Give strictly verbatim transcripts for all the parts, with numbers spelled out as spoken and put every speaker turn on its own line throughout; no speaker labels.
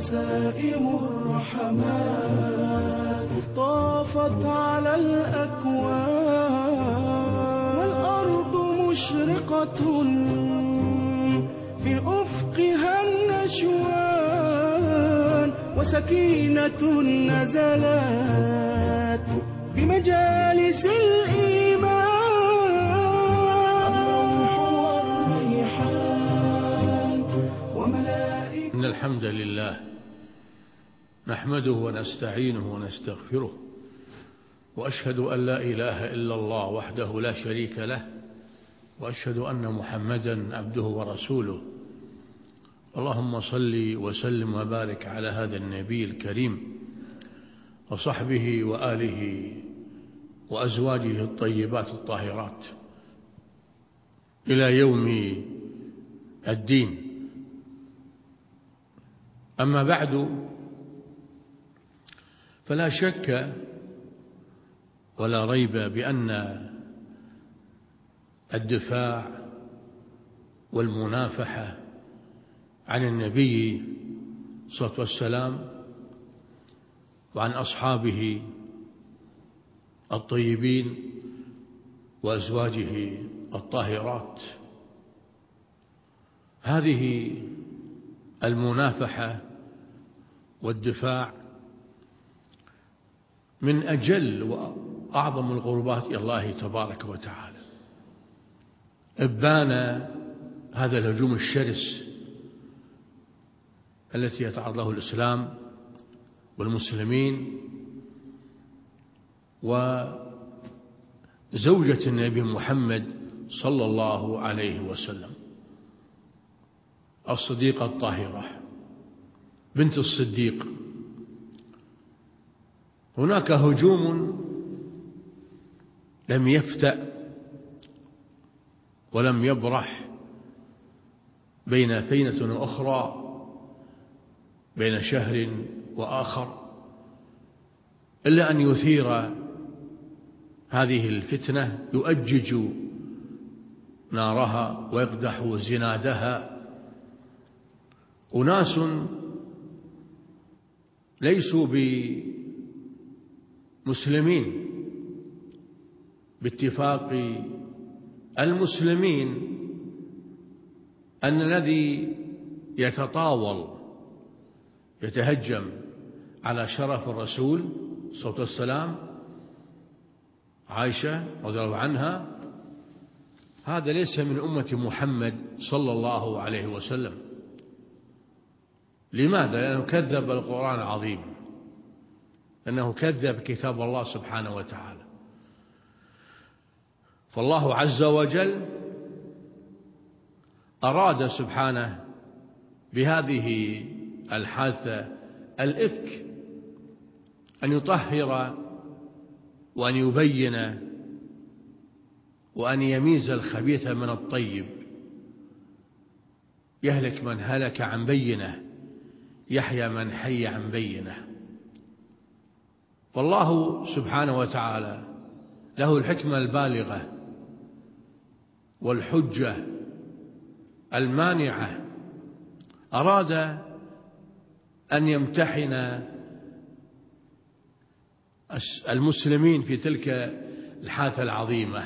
نسائم الرحمات طافت على الأكوان، والأرض مشرقة في أفقها النشوان، وسكينة نزلت بمجالس الإيمان. الروح والريحان وملائكة.
إن الحمد لله نحمده ونستعينه ونستغفره، وأشهد أن لا إله إلا الله وحده لا شريك له، وأشهد أن محمدا عبده ورسوله. اللهم صل وسلم وبارك على هذا النبي الكريم وصحبه وآله وأزواجه الطيبات الطاهرات إلى يوم الدين. أما بعد، فلا شك ولا ريب بأن الدفاع والمنافحة عن النبي صلى الله عليه وسلم وعن أصحابه الطيبين وأزواجه الطاهرات، هذه المنافحة والدفاع من أجل وأعظم القربات إلى الله تبارك وتعالى. إبان هذا الهجوم الشرس التي يتعرض له الإسلام والمسلمين وزوجة النبي محمد صلى الله عليه وسلم، الصديقة الطاهرة بنت الصديق. هناك هجوم لم يفتأ ولم يبرح بين فينة وأخرى، بين شهر وآخر، إلا أن يثير هذه الفتنة، يؤجج نارها ويقدح زنادها أناس ليسوا بمسلمين باتفاق المسلمين أن الذي يتطاول يتهجم على شرف الرسول صلى الله عليه وسلم عائشة رضي الله عنها، هذا ليس من أمة محمد صلى الله عليه وسلم. لماذا؟ لأنه كذب القرآن العظيم، لأنه كذب كتاب الله سبحانه وتعالى. فالله عز وجل أراد سبحانه بهذه الحادثة الإفك أن يطهر وأن يبين وأن يميز الخبيث من الطيب، يهلك من هلك عن بينه، يحيى من حي عن بينه. فالله سبحانه وتعالى له الحكمة البالغة والحجة المانعة، أراد أن يمتحن المسلمين في تلك الحادثة العظيمة،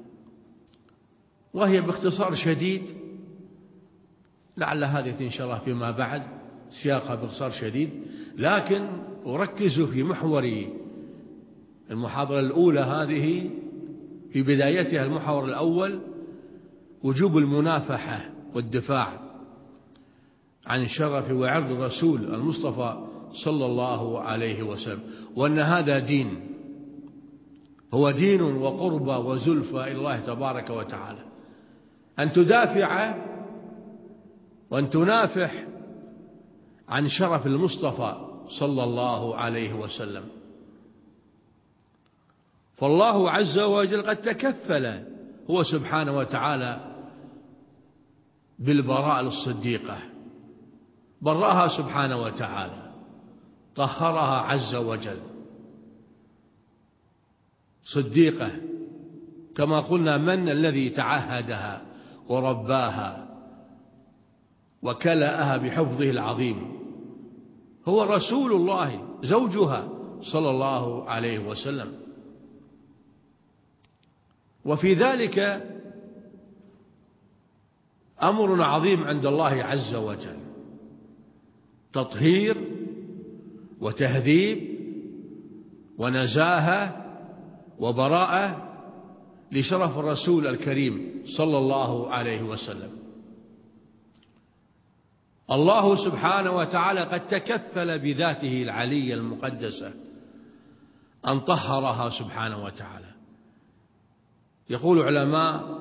وهي باختصار شديد، لعل هذه إن شاء الله فيما بعد سياقها باختصار شديد، لكن أركز في محور المحاضرة الأولى هذه، في بدايتها المحور الأول وجوب المنافحة والدفاع عن شرف وعرض الرسول المصطفى صلى الله عليه وسلم، وأن هذا دين، هو دين وقربة وزلفى إلى الله تبارك وتعالى، أن تدافع وأن تنافح عن شرف المصطفى صلى الله عليه وسلم. فالله عز وجل قد تكفل هو سبحانه وتعالى بالبراء للصديقة، برأها سبحانه وتعالى، طهرها عز وجل، صديقة كما قلنا، من الذي تعهدها ورباها وكلأها بحفظه العظيم هو رسول الله زوجها صلى الله عليه وسلم. وفي ذلك أمر عظيم عند الله عز وجل، تطهير وتهذيب ونزاهة وبراءة لشرف الرسول الكريم صلى الله عليه وسلم. الله سبحانه وتعالى قد تكفل بذاته العلية المقدسة أن طهرها سبحانه وتعالى. يقول علماء: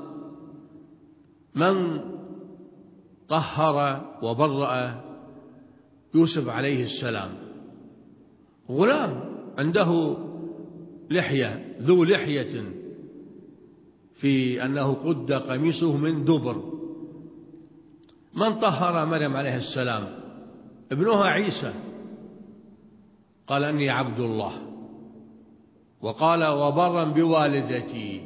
من طهر وبرأ يوسف عليه السلام؟ غلام عنده لحية، ذو لحية، في أنه قد قميصه من دبر. من طهر مريم عليه السلام؟ ابنها عيسى، قال أني عبد الله، وقال وبرا بوالدتي.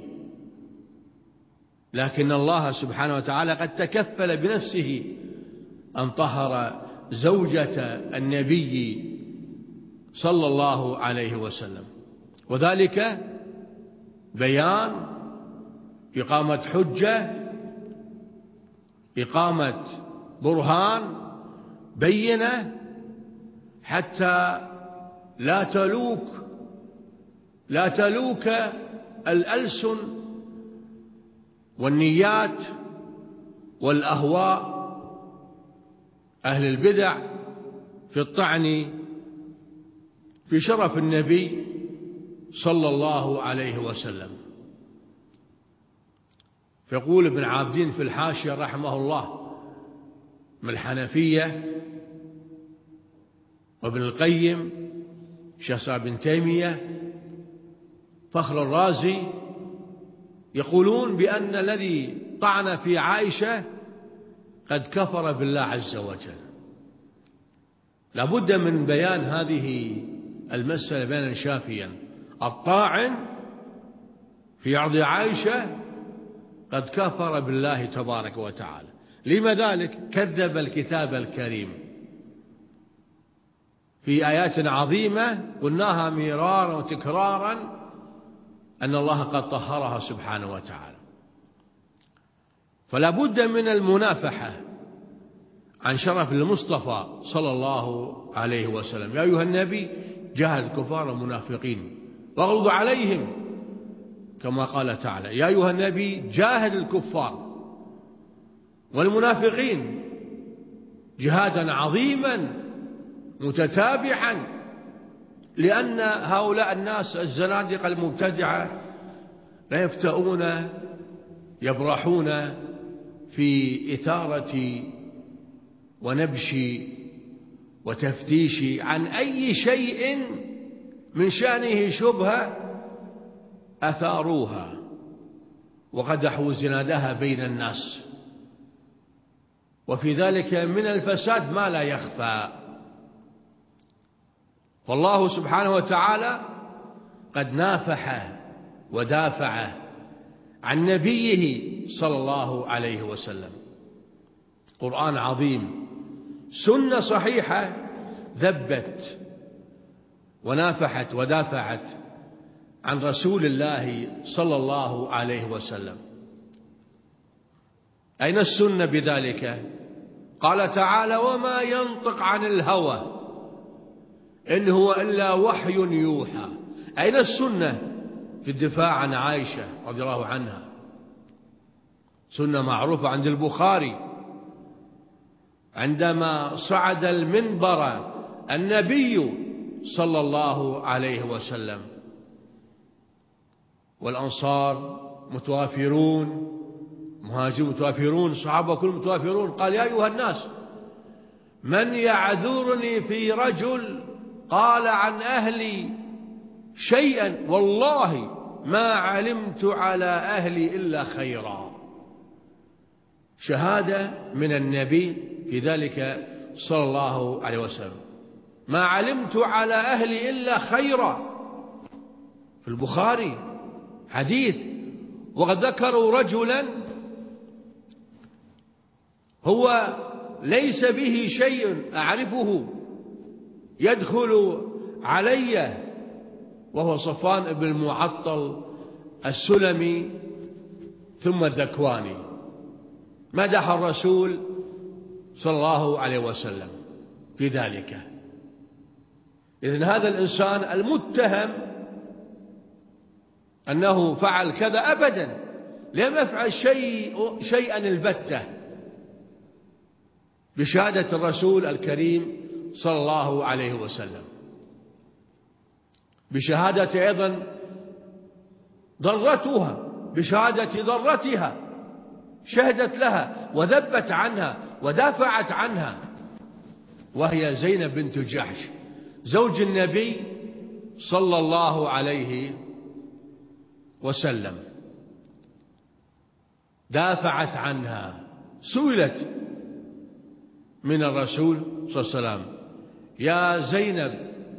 لكن الله سبحانه وتعالى قد تكفل بنفسه أن طهر زوجة النبي صلى الله عليه وسلم، وذلك بيان، إقامة حجة، إقامة برهان، بينة، حتى لا تلوك لا تلوك الألسن والنيات والأهواء أهل البدع في الطعن في شرف النبي صلى الله عليه وسلم. فيقول ابن عابدين في الحاشية رحمه الله من الحنفية، وابن القيم، شيخ بن تيمية، فخر الرازي، يقولون بأن الذي طعن في عائشة قد كفر بالله عز وجل. لابد من بيان هذه المسألة بيانا شافيا. الطاعن في عرض عائشة قد كفر بالله تبارك وتعالى. لما ذلك؟ كذب الكتاب الكريم في آيات عظيمة قلناها مرارا وتكرارا أن الله قد طهرها سبحانه وتعالى. فلا بد من المنافحة عن شرف المصطفى صلى الله عليه وسلم. يا أيها النبي جاهد الكفار والمنافقين واغلظ عليهم، كما قال تعالى: يا أيها النبي جاهد الكفار والمنافقين جهادا عظيما متتابعا، لأن هؤلاء الناس الزنادقة المبتدعة لا يفتؤون، يبرحون في إثارة ونبش وتفتيش عن أي شيء من شأنه شبهة أثاروها وقدحوا زنادها بين الناس، وفي ذلك من الفساد ما لا يخفى. والله سبحانه وتعالى قد نافح ودافع عن نبيه صلى الله عليه وسلم. قرآن عظيم، سنة صحيحة ذبت ونافحت ودافعت عن رسول الله صلى الله عليه وسلم. أين السنة بذلك؟ قال تعالى: وما ينطق عن الهوى إن هو إلا وحي يوحى. أين السنة في الدفاع عن عائشة رضي الله عنها؟ سنة معروفة عند البخاري، عندما صعد المنبر النبي صلى الله عليه وسلم والأنصار متوافرون، مهاجرون متوافرون، صحابة كلهم متوافرون، قال: يا أيها الناس من يعذرني في رجل قال عن أهلي شيئا والله ما علمت على أهلي إلا خيرا. شهادة من النبي في ذلك صلى الله عليه وسلم: ما علمت على أهلي إلا خيرا. في البخاري حديث. وقد ذكروا رجلا هو ليس به شيء أعرفه يدخل علي وهو صفوان بن المعطل السلمي ثم الذكواني، مدح الرسول صلى الله عليه وسلم في ذلك. إذن هذا الإنسان المتهم أنه فعل كذا أبدا لم يفعل شيء شيئا البتة بشهادة الرسول الكريم صلى الله عليه وسلم، بشهادة أيضا ضرتها، بشهادة ضرتها شهدت لها وذبت عنها ودافعت عنها، وهي زينب بنت جحش زوج النبي صلى الله عليه وسلم. دافعت عنها. سئلت من الرسول صلى الله عليه وسلم: يا زينب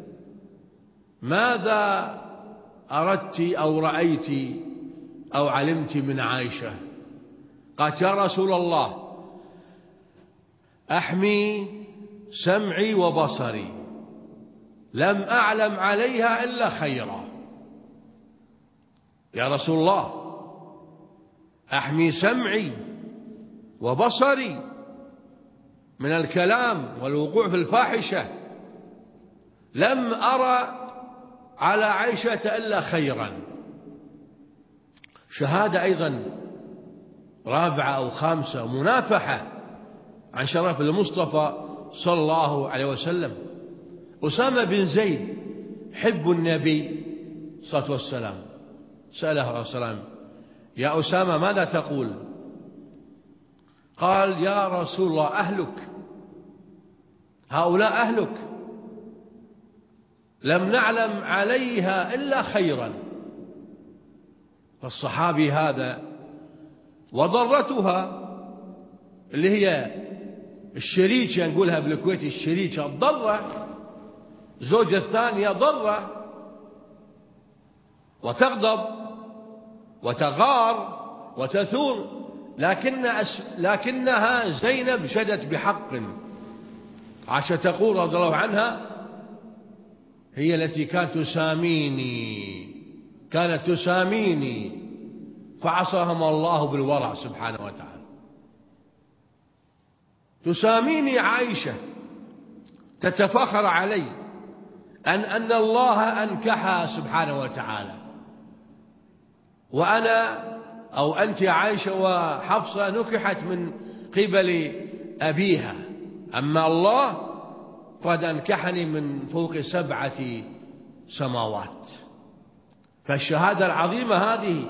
ماذا أردت أو رأيت أو علمت من عائشة؟ قالت: يا رسول الله أحمي سمعي وبصري، لم أعلم عليها إلا خيرا. يا رسول الله أحمي سمعي وبصري من الكلام والوقوع في الفاحشة، لم أرى على عائشة إلا خيرا. شهادة أيضا رابعة أو خامسة، منافحة عن شرف المصطفى صلى الله عليه وسلم. أسامة بن زيد حب النبي صلى الله عليه وسلم سأله عليه السلام: يا أسامة ماذا تقول؟ قال: يا رسول الله أهلك، هؤلاء أهلك، لم نعلم عليها إلا خيرا. فالصحابي هذا وضرتها اللي هي الشريكة، نقولها بالكويت الشريكة الضرة، زوجة الثانية ضرة، وتغضب وتغار وتثور، لكن أس... لكنها زينب شدت بحق. عائشة تقول رضي الله عنها: هي التي كانت تساميني، كانت تساميني فعصاهم الله بالورع سبحانه وتعالى. تساميني عائشة، تتفخر علي أن أن الله أنكحها سبحانه وتعالى، وأنا أو أنت عائشة وحفصة نكحت من قبل أبيها، أما الله قد أنكحني من فوق سبعة سماوات. فالشهادة العظيمة هذه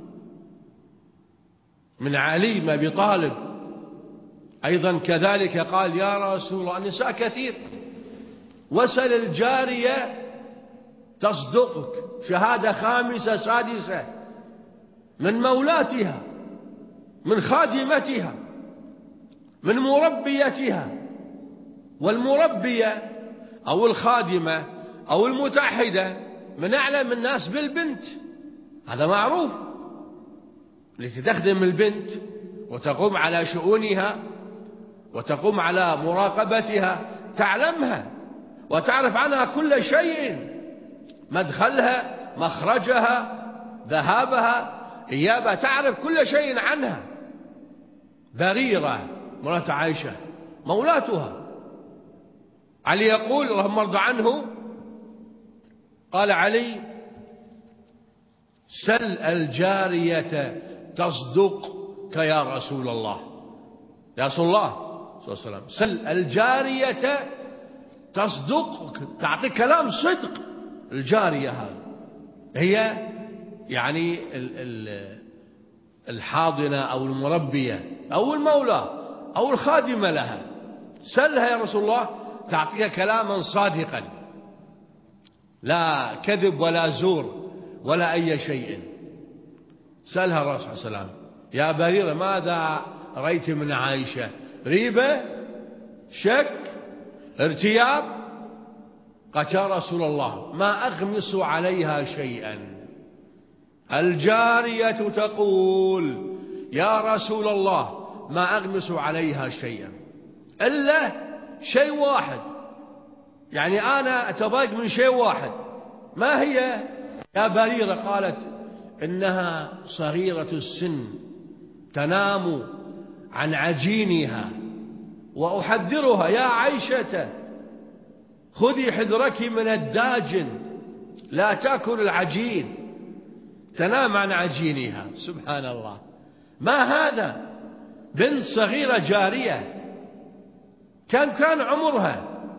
من علي بن أبي طالب. أيضا كذلك قال: يا رسول الله النساء كثير، وسل الجارية تصدقك. شهادة خامسة سادسة من مولاتها، من خادمتها، من مربيتها. والمربية أو الخادمة أو المتعهدة من أعلم الناس بالبنت، هذا معروف، التي تخدم البنت وتقوم على شؤونها وتقوم على مراقبتها، تعلمها وتعرف عنها كل شيء، مدخلها، مخرجها، ذهابها، إيابها، تعرف كل شيء عنها. بريرة مرات عائشة مولاتها. علي يقول اللهم ارض عنه، قال علي: سل الجارية تصدقك يا رسول الله. يا رسول الله صلى الله عليه وسلم سل الجارية تصدقك، تعطيك كلام صدق. الجارية هذه هي يعني الحاضنة أو المربية أو المولى أو الخادمة لها. سلها يا رسول الله تعطيك كلاما صادقا، لا كذب ولا زور ولا أي شيء. سألها الرسول صلى الله عليه وسلم: يا بريرة ماذا رأيت من عائشة؟ ريبة، شك، ارتياب؟ قالت: يا رسول الله ما أغمس عليها شيئا. الجارية تقول: يا رسول الله ما أغمس عليها شيئا إلا شيء واحد،
يعني أنا أتضايق من شيء واحد، ما هي يا بريرة؟ قالت إنها صغيرة السن تنام عن عجينها، وأحذرها يا عائشة خذي حذرك من الداجن، لا تأكل العجين، تنام عن عجينها. سبحان الله، ما هذا؟ بنت صغيرة جارية، كم كان عمرها؟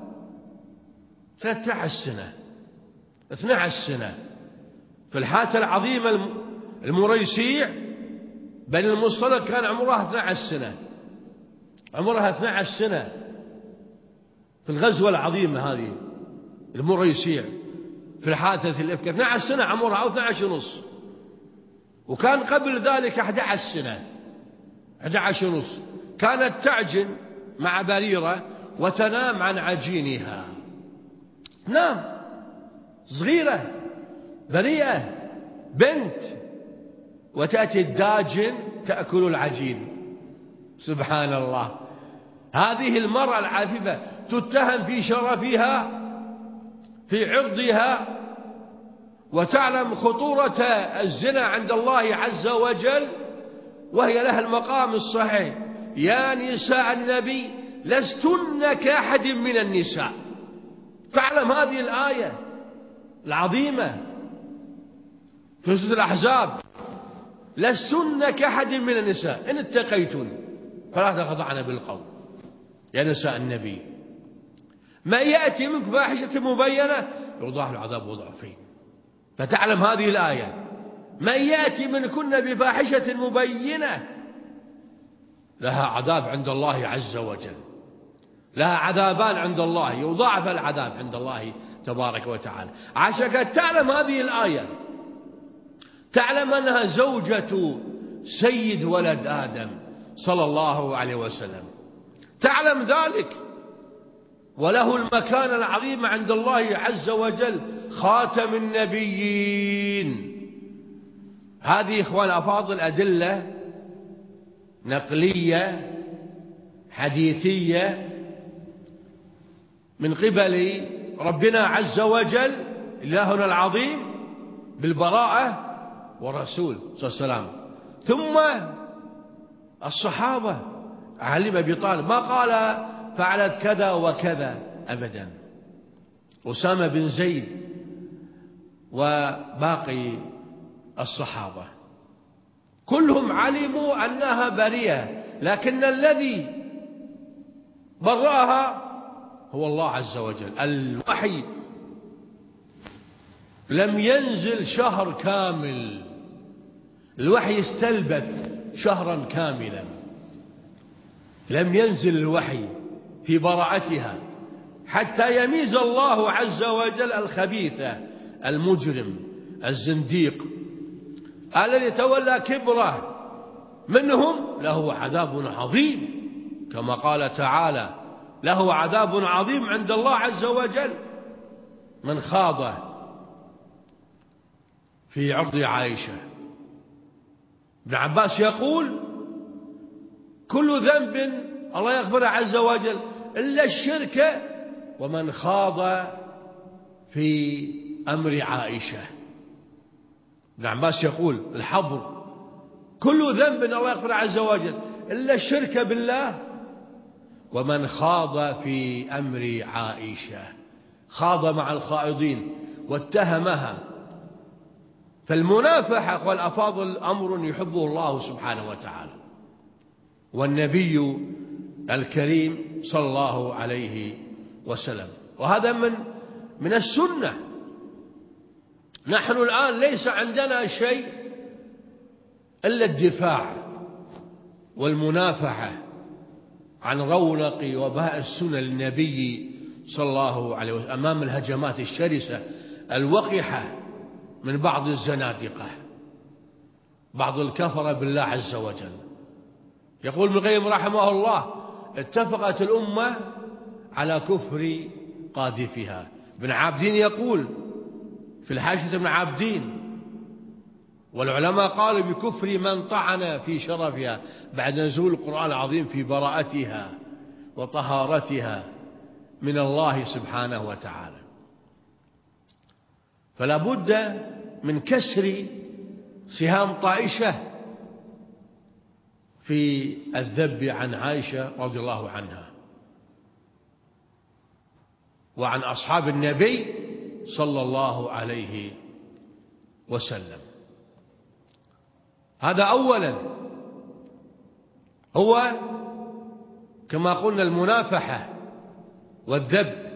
ثلاثة عشر سنة، اثنى عشر سنة، في الحاتة العظيمة المريسيع بن المصطلق كان عمرها اثنى عشر سنة، عمرها اثنى عشر سنة في الغزوة العظيمة هذه المريسيع في الحادثة الإفك، اثنى عشر سنة عمرها أو اثنى عشر ونص، وكان قبل ذلك أحد عشر سنة، أحد عشر ونص، كانت تعجن مع بريرة وتنام عن عجينها، تنام صغيرة بريئة بنت، وتأتي الداجن تأكل العجين. سبحان الله، هذه المرأة العفيفة تتهم في شرفها في عرضها، وتعلم خطورة الزنا عند الله عز وجل، وهي لها المقام الصحيح: يا نساء النبي لستن كأحد من النساء. تعلم هذه الآية العظيمة في سورة الأحزاب: لستن كأحد من النساء إن اتقيتن فلا تخضعن بالقول. يا نساء النبي ما يأتي منك فاحشة مبينة يضاعف العذاب ضعفين. فتعلم هذه الآية: من يأتي منكن بفاحشة مبينة لها عذاب عند الله عز وجل، لها عذابان عند الله، يضاعف العذاب عند الله تبارك وتعالى. عشان تعلم هذه الآية، تعلم أنها زوجة سيد ولد آدم صلى الله عليه وسلم، تعلم ذلك، وله المكان العظيم عند الله عز وجل، خاتم النبيين. هذه إخوان أفاضل أدلة نقلية حديثية من قبل ربنا عز وجل إلهنا العظيم بالبراءة ورسول صلى الله عليه وسلم. ثم الصحابة، علي بن أبي طالب ما قال فعلت كذا وكذا أبدا، أسامة بن زيد وباقي الصحابة كلهم علموا أنها بريئة، لكن الذي برأها هو الله عز وجل. الوحي لم ينزل شهر كامل، الوحي استلبث شهرا كاملا، لم ينزل الوحي في براءتها حتى يميز الله عز وجل الخبيث المجرم الزنديق الذي تولى كبره منهم له عذاب عظيم، كما قال تعالى: له عذاب عظيم عند الله عز وجل من خاض في عرض عائشة. ابن عباس يقول: كل ذنب الله يغفره عز وجل إلا الشرك ومن خاض في أمر عائشة. ابن عباس يقول الحبر: كل ذنب الله يغفره عز وجل إلا الشرك بالله ومن خاض في أمر عائشة، خاض مع الخائضين واتهمها. فالمنافحة أخوة الأفاضل أمر يحبه الله سبحانه وتعالى، والنبي الكريم صلى الله عليه وسلم، وهذا من من السنة. نحن الآن ليس عندنا شيء إلا الدفاع والمنافحة عن رونق وبهاء السنة للنبي صلى الله عليه وسلم أمام الهجمات الشرسة الوقحة من بعض الزنادقة، بعض الكفرة بالله عز وجل. يقول ابن القيم رحمه الله: اتفقت الأمة على كفر قاذفها. ابن عابدين يقول في الحاشية ابن عابدين: والعلماء قالوا بكفر من طعن في شرفها بعد نزول القرآن العظيم في براءتها وطهارتها من الله سبحانه وتعالى. فلا بد من كسر سهام طائشة في الذب عن عائشة رضي الله عنها وعن أصحاب النبي صلى الله عليه وسلم. هذا أولا، هو كما قلنا المنافحة والذب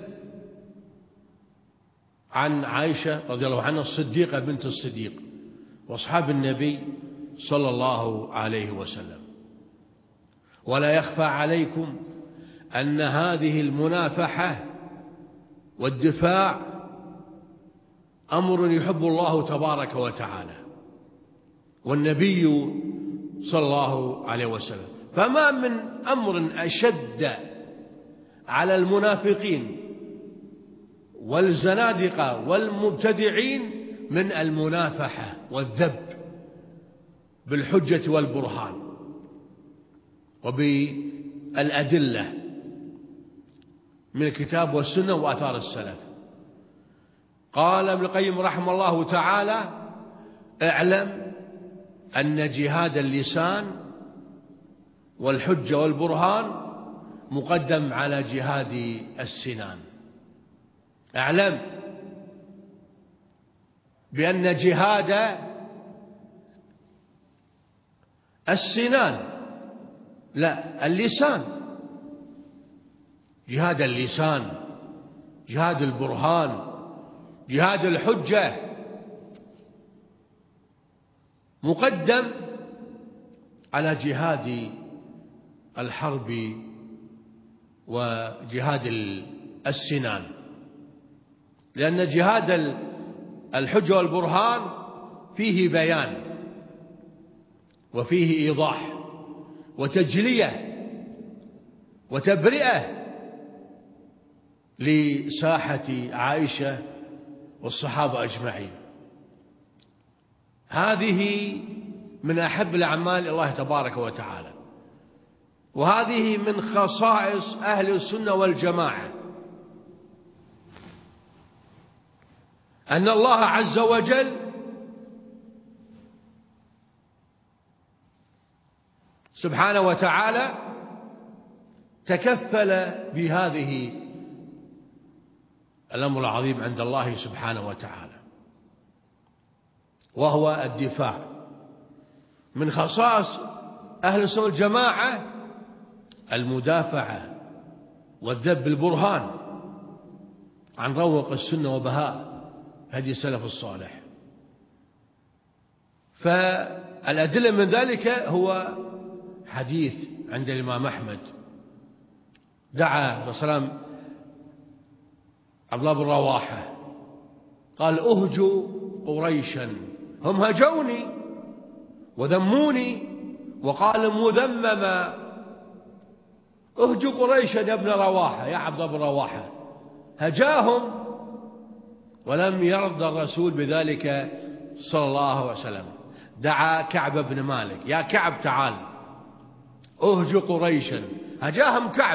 عن عائشة رضي الله عنها الصديقة بنت الصديق وأصحاب النبي صلى الله عليه وسلم. ولا يخفى عليكم أن هذه المنافحة والدفاع أمر يحب الله تبارك وتعالى والنبي صلى الله عليه وسلم. فما من أمر أشد على المنافقين والزنادقة والمبتدعين من المنافحة والذب بالحجة والبرهان وبالأدلة من الكتاب والسنة وآثار السلف. قال ابن القيم رحمه الله تعالى: اعلم أن جهاد اللسان والحجة والبرهان مقدم على جهاد السنان. اعلم بأن جهاد السنان لا اللسان، جهاد اللسان، جهاد البرهان، جهاد الحجة مقدم على جهاد الحرب وجهاد السنان، لأن جهاد الحجة والبرهان فيه بيان وفيه إيضاح وتجلية وتبرئة لساحة عائشة والصحابة أجمعين. هذه من أحب الأعمال الله تبارك وتعالى، وهذه من خصائص أهل السنة والجماعة، أن الله عز وجل سبحانه وتعالى تكفل بهذه الأمر العظيم عند الله سبحانه وتعالى، وهو الدفاع. من خصائص أهل السنة والجماعة المدافعة والذب بالبرهان عن روق السنة وبهاء هدي السلف الصالح. فالأدلة من ذلك هو حديث عند الإمام أحمد دعا صلى الله عليه وسلم عبد الله بن رواحة قال: أهجوا قريشا، هم هجوني وذموني وقال مذمما، أهجوا قريشا يا ابن رواحة، يا عبد الله بن رواحة. هجاهم ولم يرضى الرسول بذلك صلى الله عليه وسلم. دعا كعب بن مالك: يا كعب تعال، أهجوا قريشا. هجاهم كعب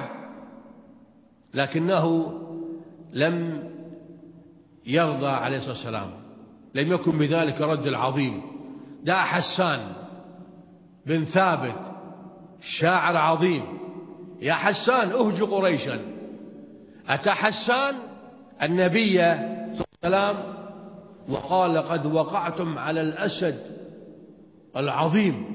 لكنه لم يرضى عليه الصلاة والسلام، لم يكن بذلك رد العظيم. دعا حسان بن ثابت شاعر عظيم: يا حسان أهجوا قريشا. أتى حسان النبي صلى الله عليه وسلم وقال: قد وقعتم على الأسد العظيم،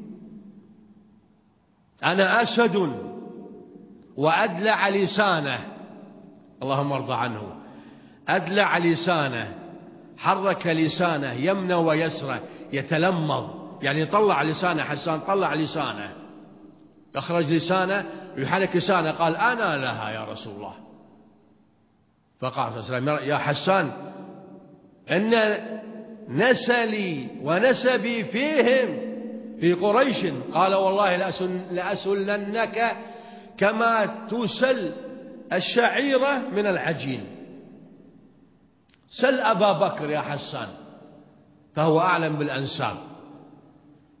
أنا أسد وأدلع لسانه، اللهم ارضى عنه، أدلع لسانه، حرك لسانه يمنى ويسرى يتلمض، يعني طلع لسانه. حسان طلع لسانه، أخرج لسانه يحرك لسانه، قال: أنا لها يا رسول الله. فقال صلى الله عليه وسلم: يا حسان إن نسلي ونسبي فيهم في قريش. قال: والله لأسلنك كما تسل الشعيرة من العجين. سل أبا بكر يا حسان فهو أعلم بالأنساب.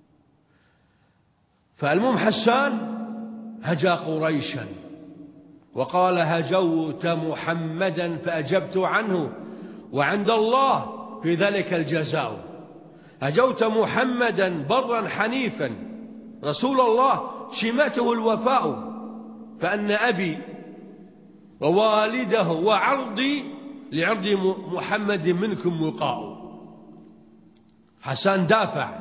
فالمهم حسان هجا قريشا وقال هجوت محمدا فأجبت عنه وعند الله في ذلك الجزاء. هجوت محمدا برا حنيفا رسول الله شمته الوفاء، فأن أبي ووالده وعرضي لعرض محمد منكم وقاء. حسان دافع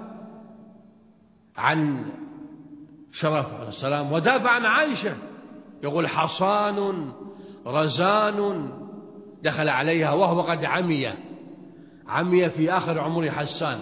عن شرف عليه السلام ودافع عن عائشة، يقول حصان رزان دخل عليها وهو قد عمي عمي في آخر عمر حسان.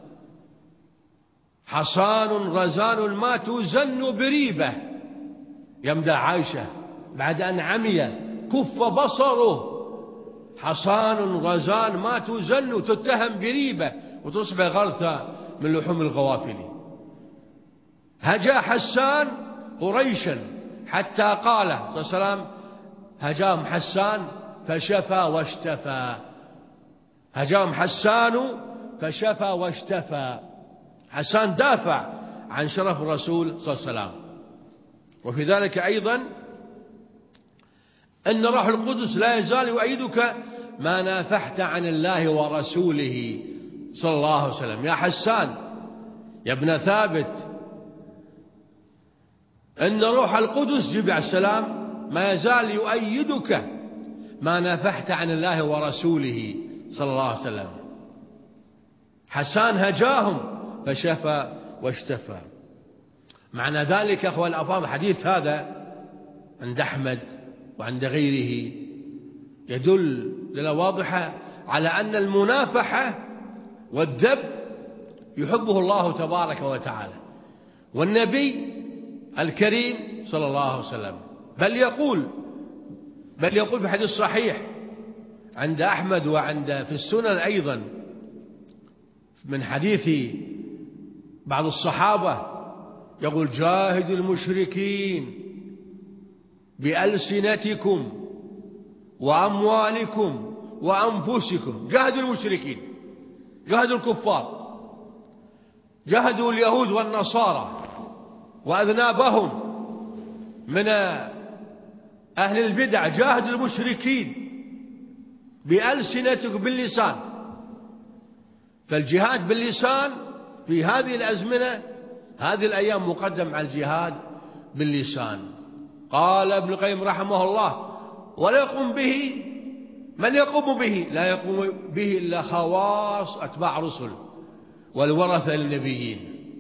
حصان رزان ما تزن بريبة، يمدح عائشة بعد أن عمي كف بصره. حصان رزان ما تزن وتتهم بريبة وتصبح غرثة من لحوم الغوافل. هجا حسان قريشا حتى قال صلى الله عليه وسلم هجاهم حسان فشفى واشتفى. هجاهم حسان فشفى واشتفى. حسان دافع عن شرف الرسول صلى الله عليه وسلم. وفي ذلك أيضا أن روح القدس لا يزال يؤيدك ما نافحت عن الله ورسوله صلى الله عليه وسلم. يا حسان يا ابن ثابت، أن روح القدس جبريل عليه السلام ما يزال يؤيدك ما نافحت عن الله ورسوله صلى الله عليه وسلم. حسان هجاهم فشفى واشتفى. معنى ذلك أخوة الأفاضل الحديث هذا عند أحمد وعند غيره يدل دلالة واضحة على أن المنافحة والذب يحبه الله تبارك وتعالى، والنبي الكريم صلى الله عليه وسلم بل يقول بل يقول في حديث صحيح عند أحمد وعند في السنن أيضا من حديث بعض الصحابة، يقول جاهد المشركين بألسنتكم وأموالكم وأنفسكم. جاهدوا المشركين، جاهدوا الكفار، جاهدوا اليهود والنصارى وأذنابهم من أهل البدع. جاهدوا المشركين بألسنتكم باللسان. فالجهاد باللسان في هذه الأزمنة هذه الأيام مقدم على الجهاد باللسان. قال ابن القيم رحمه الله ولا يقوم به من يقوم به لا يقوم به إلا خواص أتباع رسل والورثة للنبيين،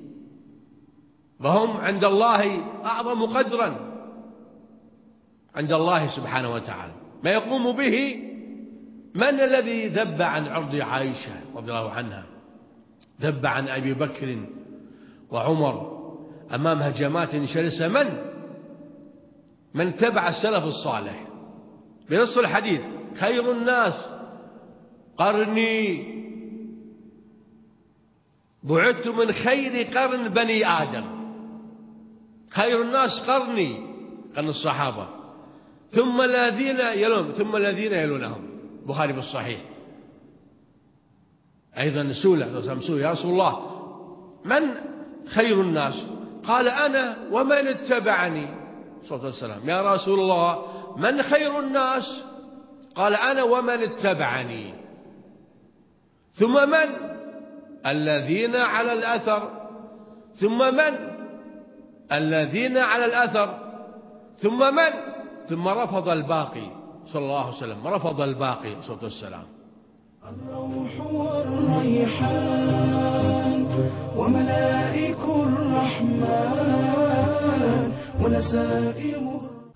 فهم عند الله أعظم قدرا عند الله سبحانه وتعالى. ما يقوم به من الذي ذب عن عرض عائشة رضي الله عنها، ذب عن أبي بكر وعمر أمام هجمات شرسة. من من تبع السلف الصالح بنص الحديث خير الناس قرني بعثت من خير قرن بني آدم. خير الناس قرني قرن الصحابة ثم الذين يلون ثم الذين يلونهم. بخاري بالصحيح أيضا سئل يا رسول الله من خير الناس؟ قال أنا ومن اتبعني صلى الله عليه وسلم. يا رسول الله من خير الناس؟ قال أنا ومن اتبعني. ثم من؟ الذين على الأثر. ثم من؟ الذين على الأثر. ثم من؟ ثم رفض الباقي صلى الله عليه وسلم، رفض الباقي صلى الله عليه وسلم.
الروح والريحان وملائك الرحمن ونسائم.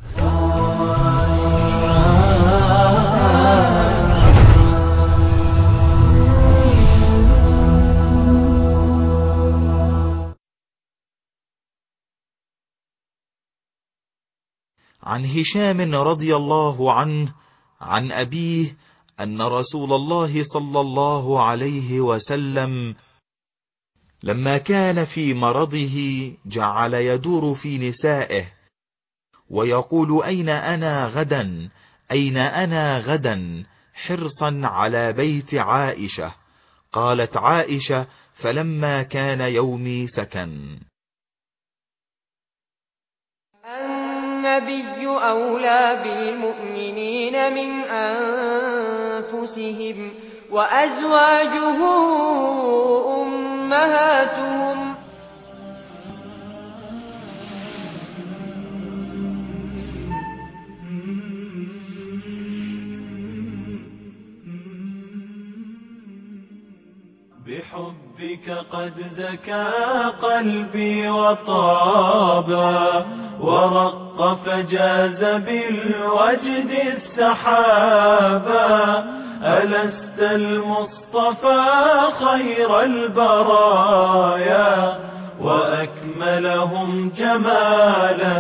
عن هشام رضي الله عنه عن أبيه أن رسول الله صلى الله عليه وسلم لما كان في مرضه جعل يدور في نسائه ويقول أين أنا غدا أين أنا غدا حرصا على بيت عائشة. قالت عائشة فلما كان يومي سكن.
أن النبي أولى بالمؤمنين من أنفسهم وأزواجه أمهاتهم
بحبك قد زكى قلبي وطابا ورق فجاز بالوجد السحابا ألست المصطفى خير البرايا وأكملهم جمالا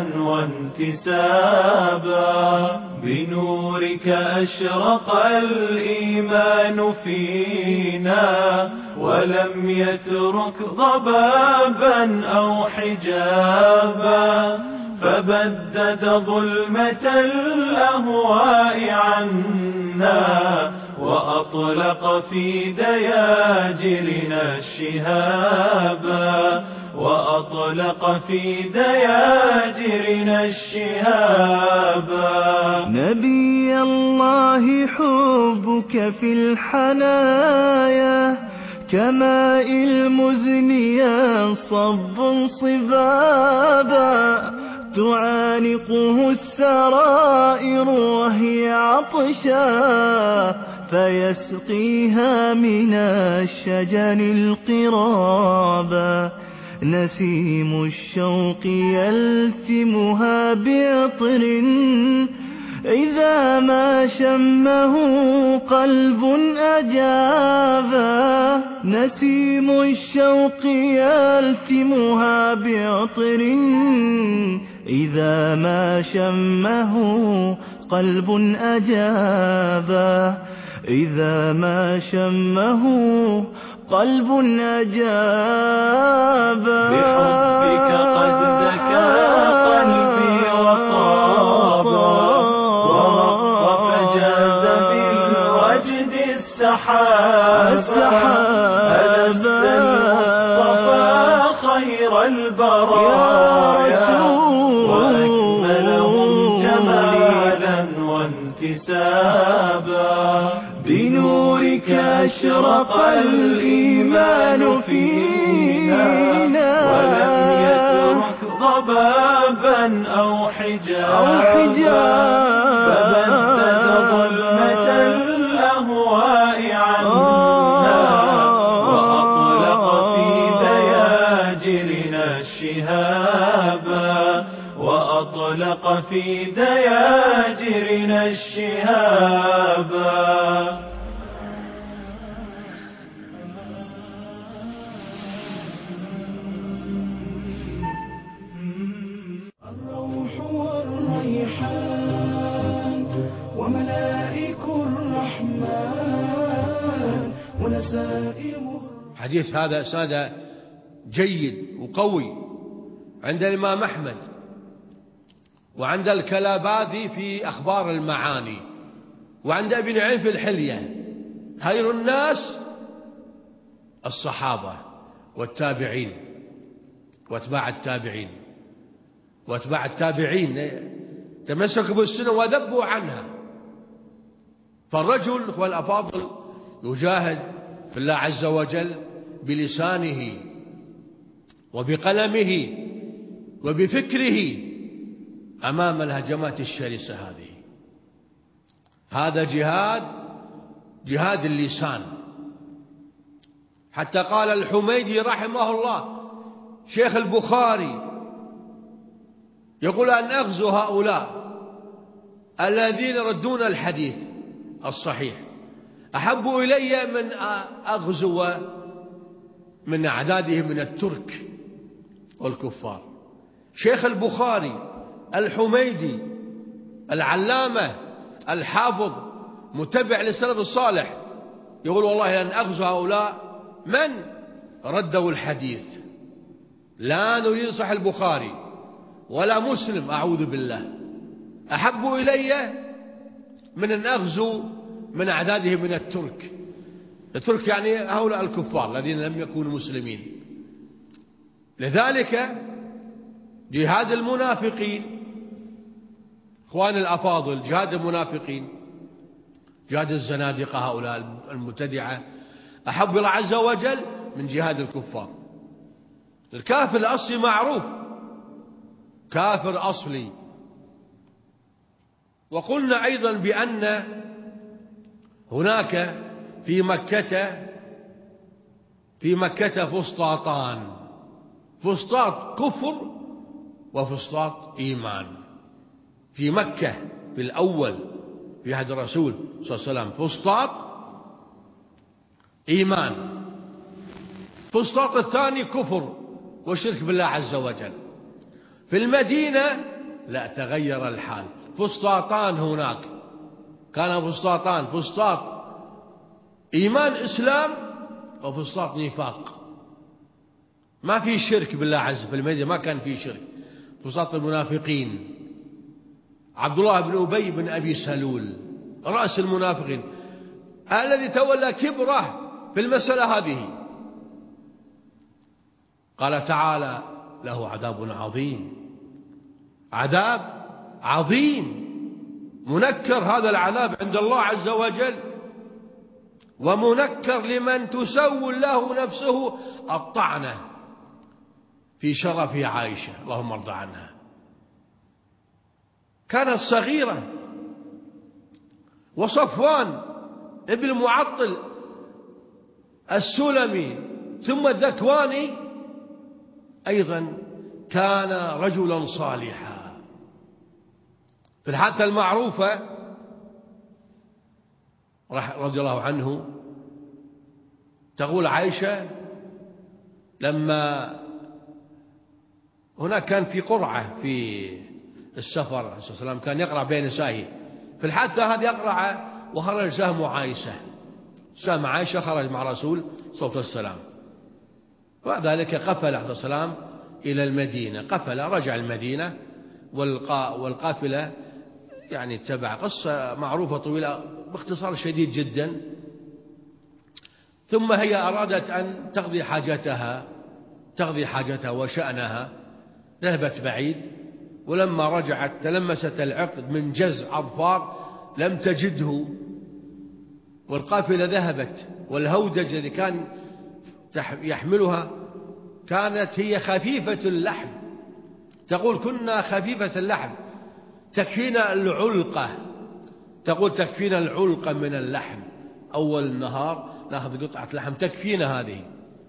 وانتسابا بنورك أشرق الإيمان فينا ولم يترك ضبابا أو حجابا فبدد ظلمة الأهواء عنا وأطلق في دياجرنا الشهابا وأطلق في دياجرنا الشهابا
نبي الله حبك في الحنايا كماء المزن ينصب صبابا تعانقه السرائر وهي عطشا فيسقيها من الشجر القرابا نسيم الشوق يلتمها بعطر إذا ما شمه قلب أجابا نسيم الشوق يلتمها بعطر إذا ما شمه قلب أجابا إذا ما شمه قلب أجابا
بحبك قد زكى قلبي وطابا ورق فجاز بالوجد السحابا ألست المصطفى خير البرايا وأكملهم جمالا وانتسابا بنورك أشرق الإيمان فينا ولم يترك ضبابا أو حجابا فبدد ظلمة الأهواء عنا وأطلق في دياجرنا الشهابا وأطلق في دياجرنا الشهابا
الروح والريحان وملائك الرحمن ونسائمه.
حديث هذا إسناده جيد وقوي عند الإمام أحمد وعند الكلاباذي في أخبار المعاني وعند ابن عين في الحلية. خير الناس الصحابة والتابعين واتباع التابعين واتباع التابعين تمسكوا بالسنة وذبوا عنها. فالرجل هو الأفاضل يجاهد في الله عز وجل بلسانه وبقلمه وبفكره أمام الهجمات الشرسة هذه. هذا جهاد جهاد اللسان. حتى قال الحميدي رحمه الله شيخ البخاري يقول أن أغزو هؤلاء الذين يردون الحديث الصحيح أحب إلي من أغزو من أعدادهم من الترك والكفار. شيخ البخاري الحميدي العلامة الحافظ متبع للسلف الصالح يقول والله لن أغزو هؤلاء من ردوا الحديث. لا نريد صحيح البخاري ولا مسلم أعوذ بالله. أحب إلي من أن أغزو من أعدادهم من الترك. الترك يعني هؤلاء الكفار الذين لم يكونوا مسلمين. لذلك جهاد المنافقين إخواني الأفاضل، جهاد المنافقين، جهاد الزنادقة هؤلاء المبتدعة أحب الله عز وجل من جهاد الكفار. الكافر الأصلي معروف، كافر أصلي. وقلنا أيضا بأن هناك في مكة في مكة فسطاطان، فسطاط كفر وفسطاط إيمان. في مكة في الأول في عهد الرسول صلى الله عليه وسلم فسطاط إيمان، فسطاط الثاني كفر وشرك بالله عز وجل. في المدينة لا، تغير الحال، فسطاطان هناك، كان فسطاطان، فسطاط إيمان إسلام وفسطاط نفاق. ما في شرك بالله عز وجل في المدينة، ما كان في شرك. فسطاط المنافقين، عبد الله بن أبي بن أبي سلول رأس المنافقين الذي تولى كبره في المسألة هذه. قال تعالى له عذاب عظيم، عذاب عظيم منكر هذا العذاب عند الله عز وجل، ومنكر لمن تسول له نفسه الطعنة في شرف عائشة اللهم ارضى عنها. كانت صغيرة. وصفوان ابن المعطل السلمي ثم الذكواني أيضا كان رجلا صالحا. في الحادثة المعروفة رضي الله عنه تقول عائشة لما هناك كان في قرعة في السفر عليه الصلاة والسلام، كان يقرأ بين نسائه. في الحادثة هذه يقرأ وخرج سهم عائشة، سهم عائشة خرج مع رسول صلى الله عليه وسلم. وذلك قفل عليه الصلاة والسلام إلى المدينة، قفل رجع المدينة والقافلة يعني تبع. قصة معروفة طويلة باختصار شديد جدا. ثم هي أرادت أن تقضي حاجتها تقضي حاجتها وشأنها، ذهبت بعيد، ولما رجعت تلمست العقد من جزع أظفار لم تجده، والقافلة ذهبت، والهودج الذي كان يحملها كانت هي خفيفة اللحم. تقول كنا خفيفة اللحم تكفينا العلقة، تقول تكفينا العلقة من اللحم، أول النهار نأخذ قطعة لحم تكفينا هذه.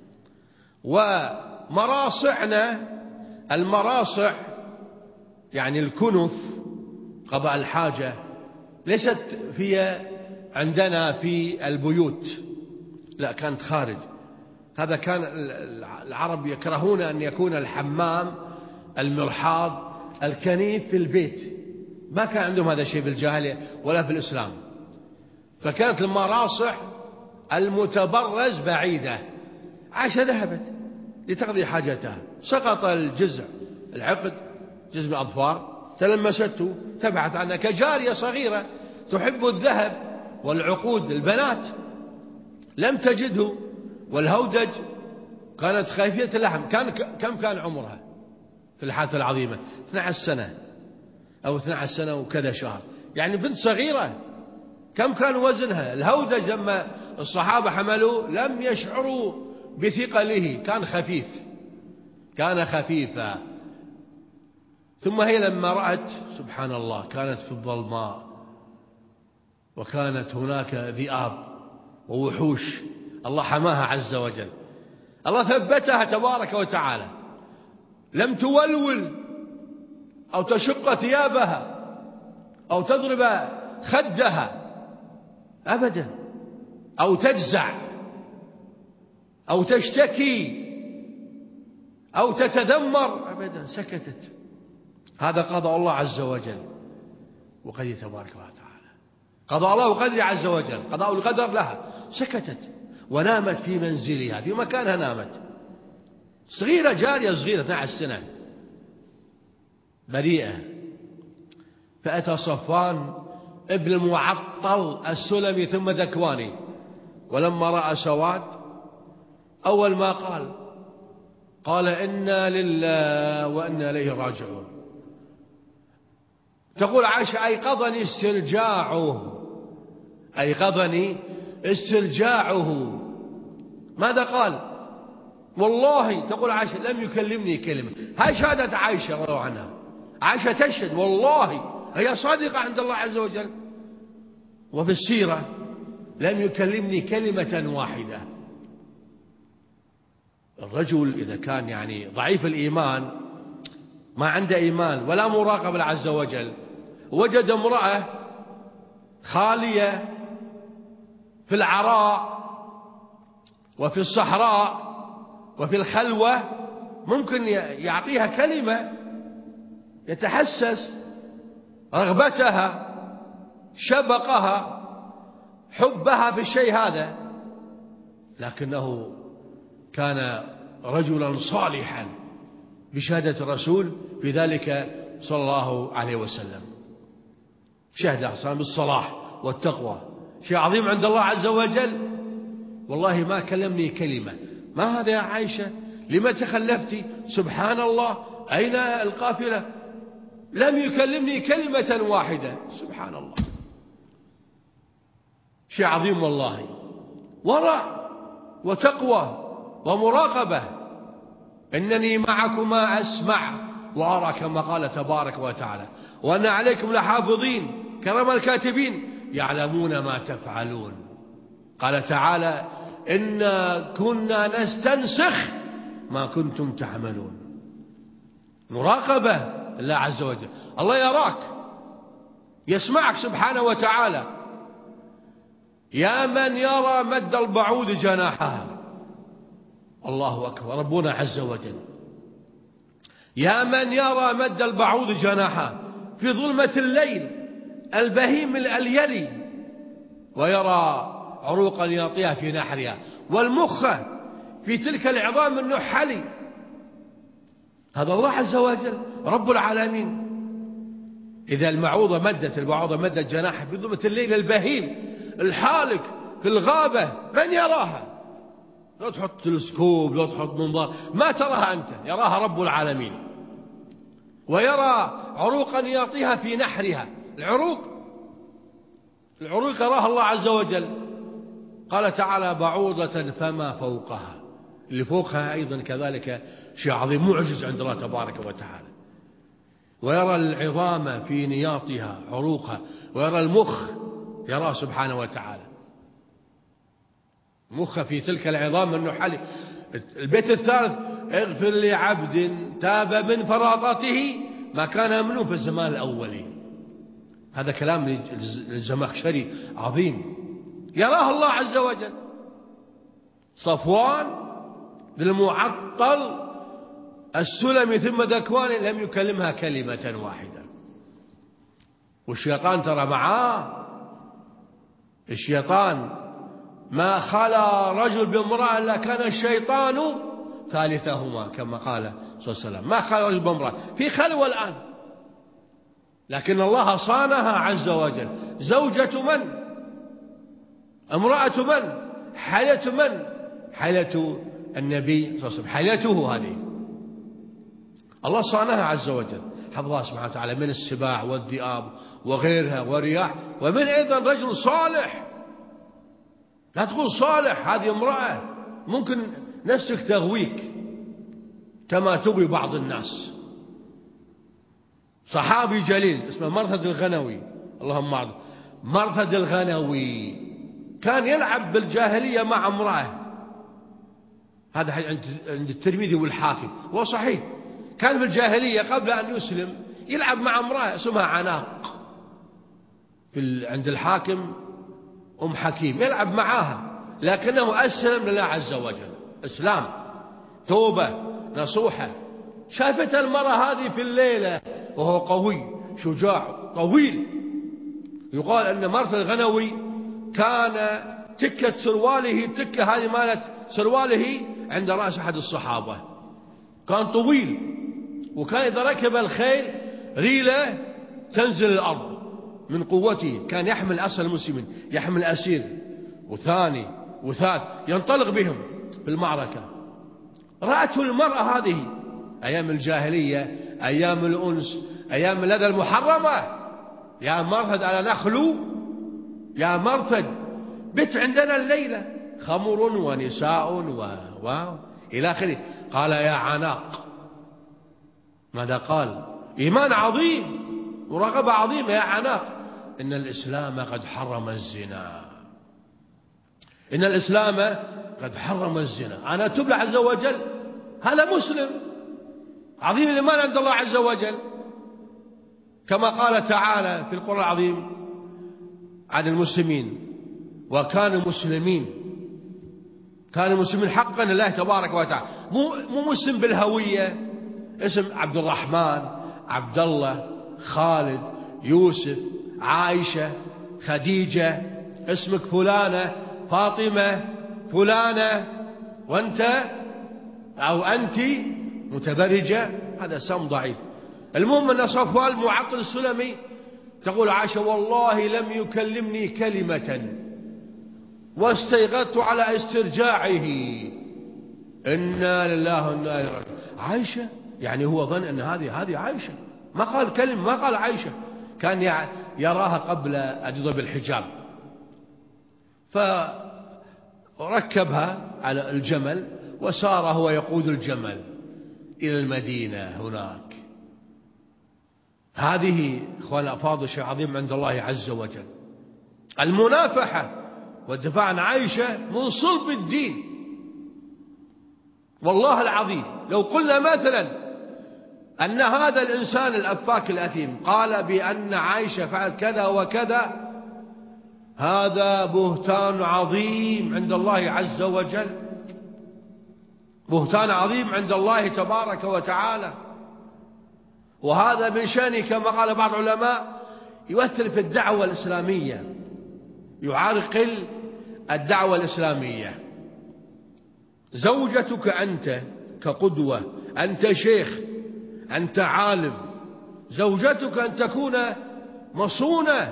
ومراصعنا، المراصع يعني الكنف قضاء الحاجة، ليست هي عندنا في البيوت، لا كانت خارج. هذا كان العرب يكرهون أن يكون الحمام المرحاض الكنيف في البيت، ما كان عندهم هذا الشيء في الجاهلية ولا في الإسلام. فكانت المراصع المتبرز بعيدة. عائشة ذهبت لتقضي حاجتها، سقط الجزع العقد جزء من الأظفار، تلمسته، تبعت عنها كجارية صغيرة تحب الذهب والعقود البنات، لم تجده. والهودج كانت خافية اللحم. كان كم كان عمرها في الحادثة العظيمة؟ اثنتي عشرة سنة أو اثنتي عشرة سنة وكذا شهر، يعني بنت صغيرة. كم كان وزنها؟ الهودج لما الصحابة حملوه لم يشعروا بثقله، كان خفيف، كان خفيفا. ثم هي لما رأت سبحان الله كانت في الظلماء، وكانت هناك ذئاب ووحوش، الله حماها عز وجل، الله ثبتها تبارك وتعالى، لم تولول أو تشق ثيابها أو تضرب خدها أبدا، أو تجزع أو تشتكي أو تتذمر أبدا، سكتت. هذا قضاء الله عز وجل وقدر تبارك وتعالى، قضاء الله وقدر عز وجل، قضاء القدر لها. سكتت ونامت في منزلها، في مكانها نامت، صغيرة، جارية صغيرة اثنتي عشرة سنة بريئة. فأتى صفوان ابن المعطل السلمي ثم ذكواني، ولما رأى سواد أول ما قال قال إنا لله وإنا إليه راجعون. تقول عائشة أيقظني استرجاعه، أيقظني استرجاعه. ماذا قال؟ والله تقول عائشة لم يكلمني كلمة. هاي شهادة عائشة رضي الله عنها. عائشة تشهد والله، هي صادقة عند الله عز وجل. وفي السيرة لم يكلمني كلمة واحدة. الرجل إذا كان يعني ضعيف الإيمان، ما عنده إيمان ولا مراقبة عز وجل، وجد امرأة خالية في العراء وفي الصحراء وفي الخلوة، ممكن يعطيها كلمة يتحسس رغبتها، شبقها، حبها في الشيء هذا، لكنه كان رجلا صالحا بشهادة الرسول في ذلك صلى الله عليه وسلم. شهد أحسان بالصلاح والتقوى، شيء عظيم عند الله عز وجل. والله ما كلمني كلمة. ما هذا يا عائشة؟ لما تخلفتي؟ سبحان الله، أين القافلة؟ لم يكلمني كلمة واحدة. سبحان الله، شيء عظيم والله. ورع وتقوى ومراقبة. إنني معكما أسمع وأرى، كما قال تبارك وتعالى، وأن عليكم لحافظين كرام الكاتبين يعلمون ما تفعلون. قال تعالى إنا كنا نستنسخ ما كنتم تعملون. مراقبة الله عز وجل. الله يراك، يسمعك سبحانه وتعالى. يا من يرى مد البعوض جناحها. الله أكبر، ربنا عز وجل. يا من يرى مد البعوض جناحها في ظلمة الليل البهيم اليلي، ويرى عروقا يعطيها في نحرها، والمخ في تلك العظام النحلي. هذا الله عز وجل رب العالمين. إذا المعوضة مدت البعوضة مدت جناحها في ظلمة الليل البهيم الحالك في الغابة، من يراها؟ لا تحط تلسكوب، لا تحط منظار، ما تراها أنت، يراها رب العالمين. ويرى عروقا يعطيها في نحرها. العروق العروق يراها الله عز وجل. قال تعالى بعوضة فما فوقها، اللي فوقها أيضا كذلك شيء عظيم معجز عند الله تبارك وتعالى. ويرى العظام في نياطها عروقها، ويرى المخ يراه سبحانه وتعالى. مخ في تلك العظام النحل. البيت الثالث اغفر لعبد تاب من فراطته ما كان منه في الزمان الأولي. هذا كلام للزمخشري عظيم، يراه الله عز وجل. صفوان للمعطل السلمي ثم ذكوان لم يكلمها كلمة واحدة. والشيطان ترى معاه. الشيطان ما خلا رجل بامرأة إلا كان الشيطان ثالثهما، كما قال صلى الله عليه وسلم. ما خلا رجل بامرأة، في خلوة الآن، لكن الله صانها عز وجل. زوجة من؟ امرأة من؟ حيلة من؟ حيلة النبي صلى الله عليه وسلم، حيلته هذه. الله صانها عز وجل، حفظها سبحانه وتعالى من السباع والذئاب وغيرها والرياح، ومن أيضا رجل صالح. لا تقول صالح، هذه امرأة ممكن نفسك تغويك كما تغوي بعض الناس. صحابي جليل اسمه مرثد الغنوي، اللهم اعذ، مرثد الغنوي كان يلعب بالجاهلية مع امرأة. هذا عند الترمذي والحاكم، هو صحيح. كان في الجاهلية قبل أن يسلم يلعب مع امرأة اسمها عناق، في عند الحاكم أم حكيم، يلعب معاها، لكنه أسلم لله عز وجل. إسلام، توبة نصوحة. شافت المرأة هذه في الليلة وهو قوي شجاع طويل. يقال أن مرثد الغنوي كان تكة سرواله، تكة هذه مالت سرواله عند رأس أحد الصحابة، كان طويل، وكان إذا ركب الخيل ريلة تنزل الأرض من قوته. كان يحمل أسر المسلمين، يحمل أسير وثاني وثالث، ينطلق بهم في المعركة. رأته المرأة هذه أيام الجاهلية، أيام الأنس، أيام اللذة المحرمة، يا مرثد ألا نخلو، يا مرثد بت عندنا الليلة، خمر ونساء و... و... إلى آخره. قال يا عناق. ماذا قال؟ إيمان عظيم ورغبة عظيمة. يا عناق إن الإسلام قد حرم الزنا، إن الإسلام قد حرم الزنا. أنا أتوب له عز وجل، هذا مسلم عظيم الإيمان عند الله عز وجل، كما قال تعالى في القرآن العظيم عن المسلمين: وكانوا مسلمين، كانوا مسلمين حقا لله تبارك وتعالى. مو مو مسلم بالهوية، اسم عبد الرحمن، عبد الله، خالد، يوسف، عائشة، خديجة، اسمك فلانة، فاطمة، فلانة، وأنت أو أنت متبرجة، هذا سم ضعيف. المهم أن صفوان المعطل السلمي تقول عائشة: والله لم يكلمني كلمة واستيقظت على استرجاعه، إنا لله وإنا إليه راجعون. عائشة يعني هو ظن أن هذه هذه عائشة، ما قال كلمة، ما قال عائشة، كان يراها قبل أن يضرب الحجاب. فركبها على الجمل وسار هو يقود الجمل إلى المدينة هناك. هذه إخوان أفاضل شيء عظيم عند الله عز وجل، المنافحة والدفاع عن عائشة من صلب الدين. والله العظيم لو قلنا مثلا أن هذا الإنسان الأفاك الأثيم قال بأن عائشة فعلت كذا وكذا، هذا بهتان عظيم عند الله عز وجل، بهتان عظيم عند الله تبارك وتعالى. وهذا من شأنه كما قال بعض العلماء يؤثر في الدعوة الإسلامية، يعرقل الدعوة الإسلامية. زوجتك أنت كقدوة، أنت شيخ، أنت عالم، زوجتك أن تكون مصونة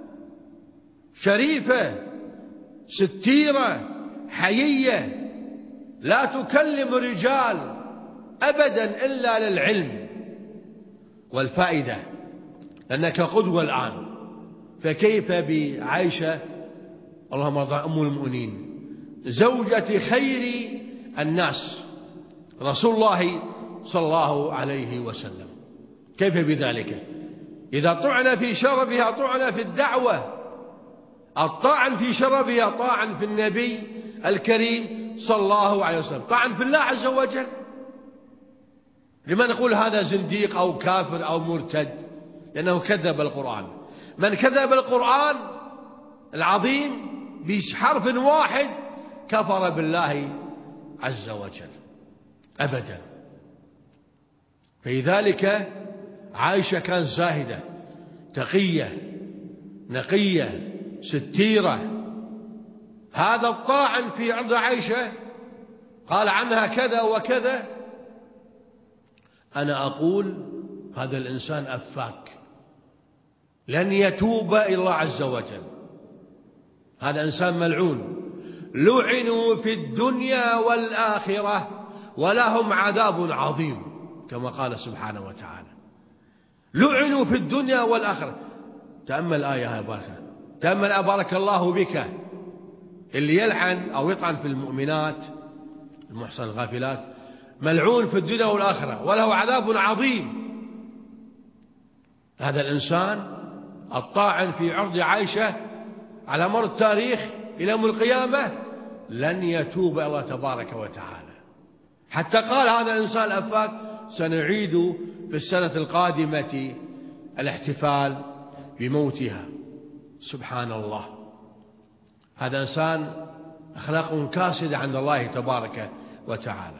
شريفة ستيرة حيية، لا تكلم رجال أبدا إلا للعلم والفائدة، لأنك قدوة الآن. فكيف بعائشة اللهم ارضى أم المؤمنين زوجة خير الناس رسول الله صلى الله عليه وسلم؟ كيف بذلك؟ إذا طعن في شرفها طعن في الدعوة، الطعن في شرفها طعن في النبي الكريم صلى الله عليه وسلم، طعن في الله عز وجل. لما نقول هذا زنديق أو كافر أو مرتد؟ لأنه كذب القرآن. من كذب القرآن العظيم بحرف واحد كفر بالله عز وجل أبدا. فلذلك عائشة كانت زاهدة تقية نقية ستيرة. هذا الطاعن في عرض عائشة قال عنها كذا وكذا، أنا أقول هذا الإنسان أفاك لن يتوب إلى الله عز وجل، هذا إنسان ملعون، لعنوا في الدنيا والآخرة ولهم عذاب عظيم، كما قال سبحانه وتعالى. لعنوا في الدنيا والآخرة. تأمل الآية بارك تأمل بارك الله بك، اللي يلعن أو يطعن في المؤمنات المحسن الغافلات ملعون في الدنيا والآخرة وله عذاب عظيم. هذا الإنسان الطاعن في عرض عائشة على مر التاريخ إلى يوم القيامة لن يتوب إلى الله تبارك وتعالى. حتى قال هذا الإنسان الأفاك سنعيد في السنة القادمة الاحتفال بموتها. سبحان الله، هذا إنسان أخلاق كاسدة عند الله تبارك وتعالى.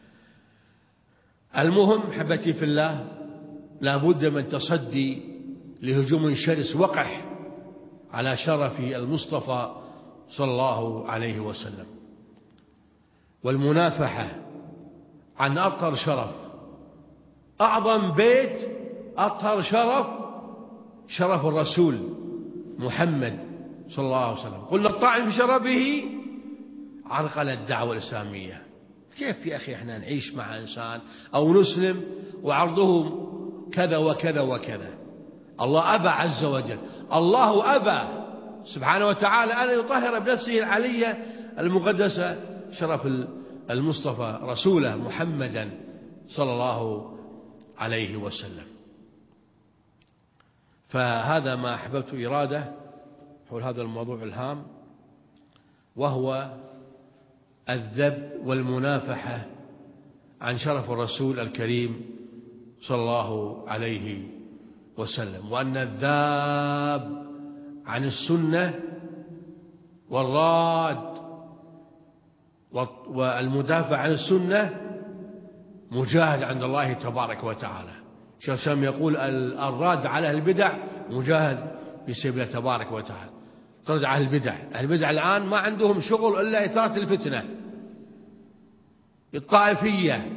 المهم حبتي في الله، لا بد من تصدي لهجوم شرس وقح على شرف المصطفى صلى الله عليه وسلم، والمنافحة عن أطهر شرف. أعظم بيت أطهر شرف شرف الرسول محمد صلى الله عليه وسلم. قلنا الطاعن في شرفه عرقل الدعوة الإسلامية. كيف يا أخي احنا نعيش مع إنسان أو نسلم وعرضه كذا وكذا وكذا؟ الله أبى عز وجل، الله أبى سبحانه وتعالى أن يطهر بنفسه العلية المقدسة شرف المصطفى رسوله محمدا صلى الله عليه وسلم. فهذا ما أحببت إراده حول هذا الموضوع الهام، وهو الذب والمنافحة عن شرف الرسول الكريم صلى الله عليه وسلم، وأن الذاب عن السنة والراد والمدافع عن السنة مجاهد عند الله تبارك وتعالى. شيخ سام يقول الراد على البدع مجاهد في سبيل الله تبارك وتعالى. طرد على البدع، البدع الآن ما عندهم شغل إلا إثارة الفتنة، الطائفية،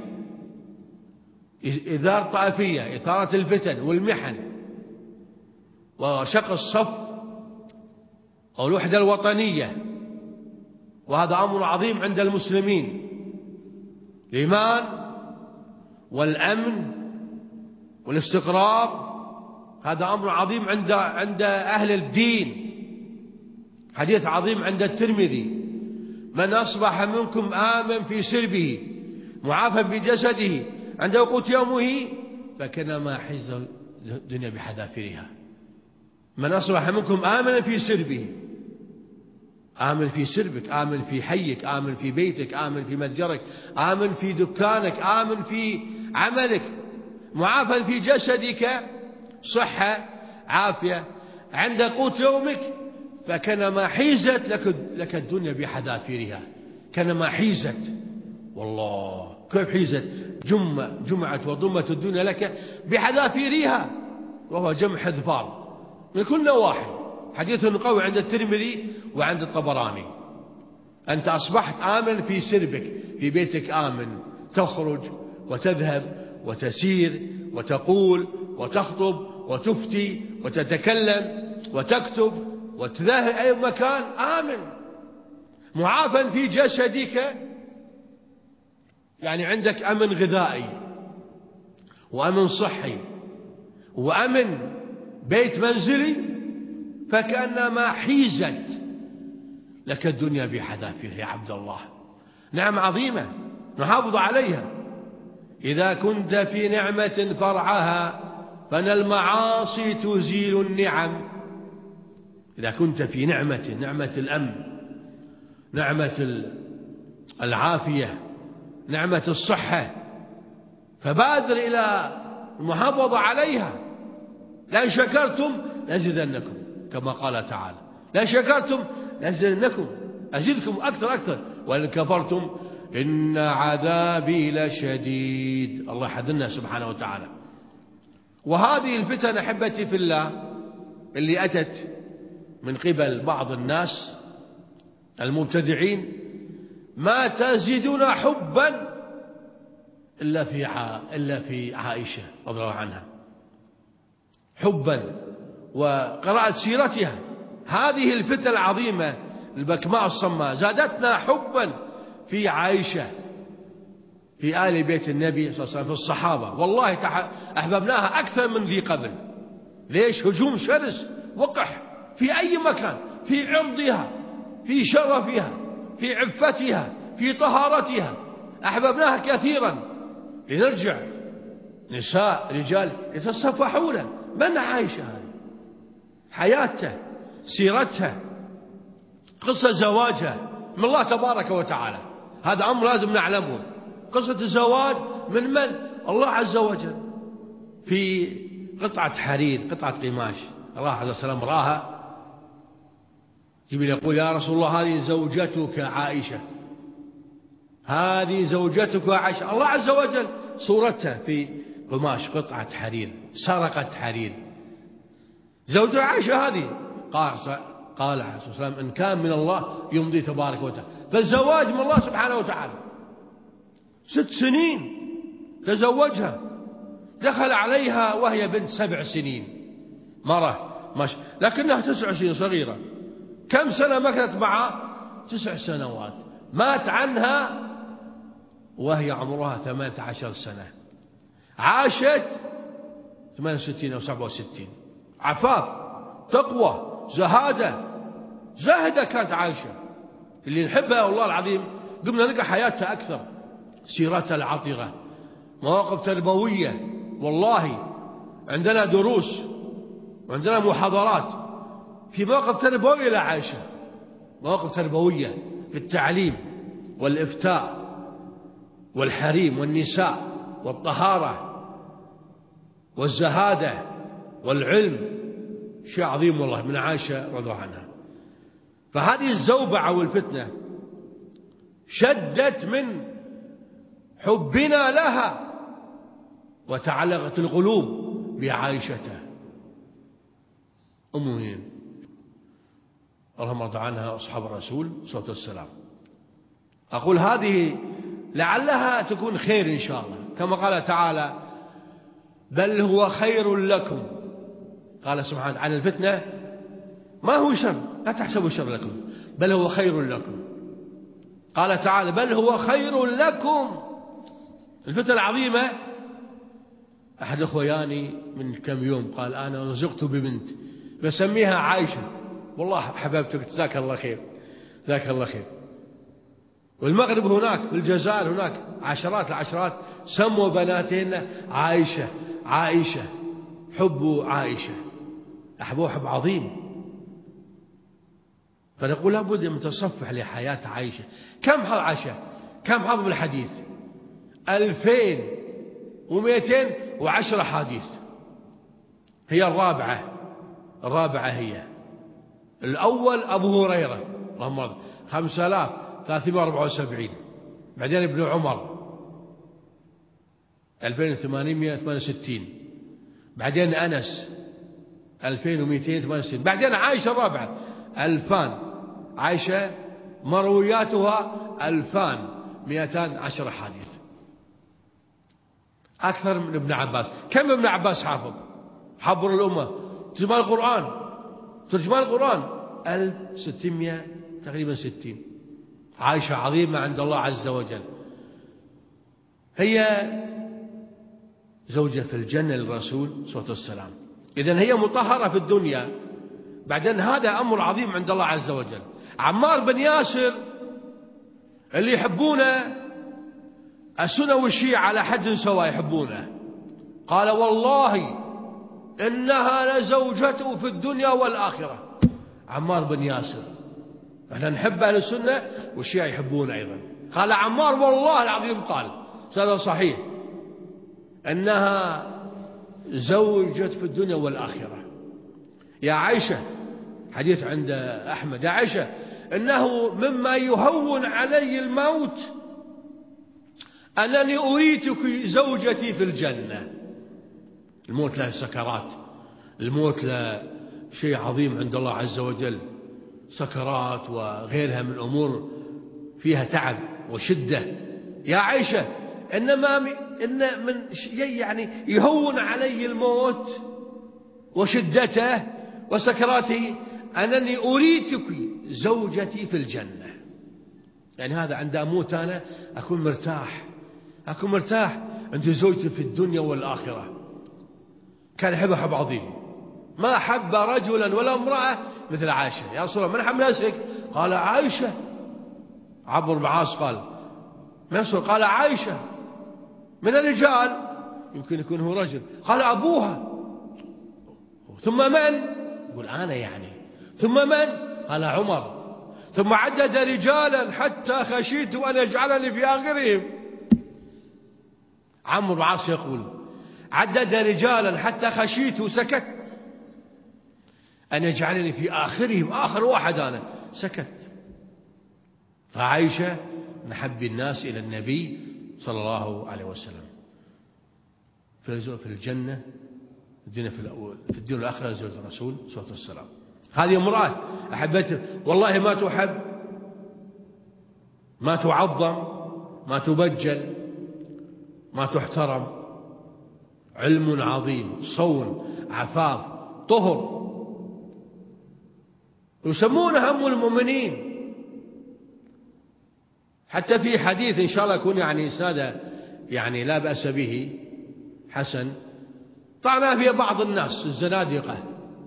إثارة طائفية، إثارة الفتن والمحن وشق الصف أو الوحدة الوطنية. وهذا أمر عظيم عند المسلمين، الإيمان والأمن والاستقرار، هذا أمر عظيم عند عند أهل الدين. حديث عظيم عند الترمذي: من أصبح منكم آمن في سربه معافى في جسده عند قوت يومه فكنما حز الدنيا بحذافيرها. من أصبح منكم آمن في سربه، آمن في سربك، آمن في حيك، آمن في بيتك، آمن في متجرك، آمن في دكانك، آمن في عملك، معافى في جسدك، صحة عافية، عند قوت يومك، فكنما حيزت لك, لك الدنيا بحذافيرها. كنما حيزت، والله كيف حيزت؟ جمع جمعت وضمت الدنيا لك بحذافيرها، وهو جمع حذفار من كل نواحي. حديث قوي عند الترمذي وعند الطبراني. أنت أصبحت آمن في سربك، في بيتك آمن، تخرج وتذهب وتسير وتقول وتخطب وتفتي وتتكلم وتكتب وتذهب أي مكان آمن. معافى في جسدك، يعني عندك أمن غذائي وأمن صحي وأمن بيت منزلي، فكأنما حيزت لك الدنيا بحذافيرها يا عبد الله. نعم عظيمة نحافظ عليها. إذا كنت في نعمة فرعها فإن المعاصي تزيل النعم. إذا كنت في نعمة، نعمة الأمن، نعمة العافية، نعمة الصحة، فبادر إلى المحافظة عليها. لئن شكرتم لأزيدنكم كما قال تعالى، لئن شكرتم لأزيدنكم، أزيدكم أكثر أكثر، وإن كفرتم إن عذابي لشديد. الله يحذرنا سبحانه وتعالى. وهذه الفتن أحبتي في الله اللي أتت من قبل بعض الناس المبتدعين ما تزيدنا حبا إلا في إلا في عائشة رضي الله عنها، حبا وقراءة سيرتها. هذه الفتنة العظيمة البكماء الصماء زادتنا حبا في عائشة، في آل بيت النبي صلى الله عليه وسلم، في الصحابة. والله أحببناها أكثر من ذي قبل. ليش؟ هجوم شرس وقح في أي مكان، في عرضها، في شرفها، في عفتها، في طهارتها، أحببناها كثيرا. لنرجع نساء رجال يتصفحون من عائشة، هذه حياتها، سيرتها، قصة زواجها من الله تبارك وتعالى. هذا أمر لازم نعلمه. قصة الزواج من من؟ الله عز وجل، في قطعة حرير، قطعة قماش. الله عز وجل راها، جبريل يقول يا رسول الله هذه زوجتك عائشة، هذه زوجتك عائشة. الله عز وجل صورتها في قماش، قطعة حرير، سرقت حرير، زوجة عائشة هذه. قال قال عليه الصلاة والسلام إن كان من الله يمضي تبارك وتعالى. فالزواج من الله سبحانه وتعالى. ست سنين تزوجها، دخل عليها وهي بنت سبع سنين، مرة مش لكنها تسع سنين صغيرة. كم سنة مكثت معه؟ تسع سنوات. مات عنها وهي عمرها ثمانية عشر سنة. عاشت ثمانية وستين أو سبعة وستين عفاف، تقوى، زهادة، زاهدة كانت عائشة اللي نحبها والله العظيم. قمنا نلقى حياتها أكثر، سيرتها العطرة، مواقف تربوية. والله عندنا دروس وعندنا محاضرات في مواقف تربوية لعائشة، مواقف تربوية في التعليم والإفتاء والحريم والنساء والطهارة والزهادة والعلم. شيء عظيم والله من عائشة رضي الله عنها. فهذه الزوبعة والفتنة شدت من حبنا لها وتعلقت القلوب بعائشة أم المؤمنين اللهم ارض عنها أصحاب الرسول صلى الله عليه وسلم. أقول هذه لعلها تكون خير إن شاء الله، كما قال تعالى بل هو خير لكم. قال سبحانه عن الفتنة ما هو شر، لا تحسبوا شر لكم بل هو خير لكم. قال تعالى بل هو خير لكم. الفتنة العظيمة. أحد أخوياني من كم يوم قال أنا رزقت ببنت بسميها عائشة. والله حبيبتك جزاك الله خير، جزاك الله خير. والمغرب هناك في الجزائر هناك عشرات العشرات سموا بناتهن عائشة عائشة، حبوا عائشة، أحبوا حب عظيم. فنقول لابد من تصفح لحياة عائشة. كم حظ عائشة؟ كم حظ بالحديث؟ ألفين ومئتين وعشرة حديث. هي الرابعة، الرابعة هي. الأول أبو هريرة اللهم ارض خمسة آلاف ثلاثمائة وأربعة وسبعين. بعدين ابن عمر ألفين وثمانمائة وثمانية وستين. بعدين أنس ألفين ومئتين وثمانية وستين. بعدين عائشة الرابعة ألفان. عائشة مروياتها ألفان مئتان عشر حديث، أكثر من ابن عباس. كم ابن عباس حافظ؟ حبر الأمة، ترجمان القرآن، ترجمان القرآن ألف وستمائة تقريبا ستين. عائشة عظيمة عند الله عز وجل. هي زوجة في الجنة للرسول صلى الله عليه وسلم. إذن هي مطهرة في الدنيا. بعدين هذا أمر عظيم عند الله عز وجل. عمار بن ياسر اللي يحبونه السنة والشيعة على حد سواء يحبونه، قال والله إنها لزوجته في الدنيا والآخرة. عمار بن ياسر احنا نحب أهل السنة والشيعة يحبونه أيضا. قال عمار والله العظيم قال هذا صحيح أنها زوجة في الدنيا والآخرة. يا عائشة حديث عند أحمد، يا عائشة إنه مما يهون علي الموت أنني أريتك زوجتي في الجنة. الموت له سكرات، الموت له شيء عظيم عند الله عز وجل، سكرات وغيرها من أمور فيها تعب وشدة. يا عائشة إنما إن من شيء يعني يهون علي الموت وشدته وسكراته أنني أريتك زوجتي في الجنة. يعني هذا عند أموت أنا أكون مرتاح، أكون مرتاح. أنت زوجتي في الدنيا والآخرة. كان يحب حب عظيم، ما حب رجلا ولا امرأة مثل عائشة. يا رسول الله من حب نفسك؟ قال عائشة. عمرو بن العاص قال من رسول؟ قال عائشة. من الرجال يمكن يكون هو رجل، قال أبوها. ثم من؟ يقول أنا يعني. ثم من؟ قال عمر. ثم عدد رجالا حتى خشيت أن يجعلني في آخرهم. عمرو بن العاص يقول عدد رجالا حتى خشيت وسكت أن يجعلني في آخرهم، آخر واحد أنا، سكت. فعائشة نحب الناس إلى النبي صلى الله عليه وسلم في الجنة في الدنيا والآخرة زوجة الرسول صلى الله عليه وسلم. هذه امرأة أحبتها والله ما تحب، ما تعظم، ما تبجل، ما تحترم. علم عظيم، صون، عفاف، طهر، يسمونها أم المؤمنين. حتى في حديث إن شاء الله يكون يعني إسناده يعني لا بأس به حسن، طعنا في بعض الناس الزنادقة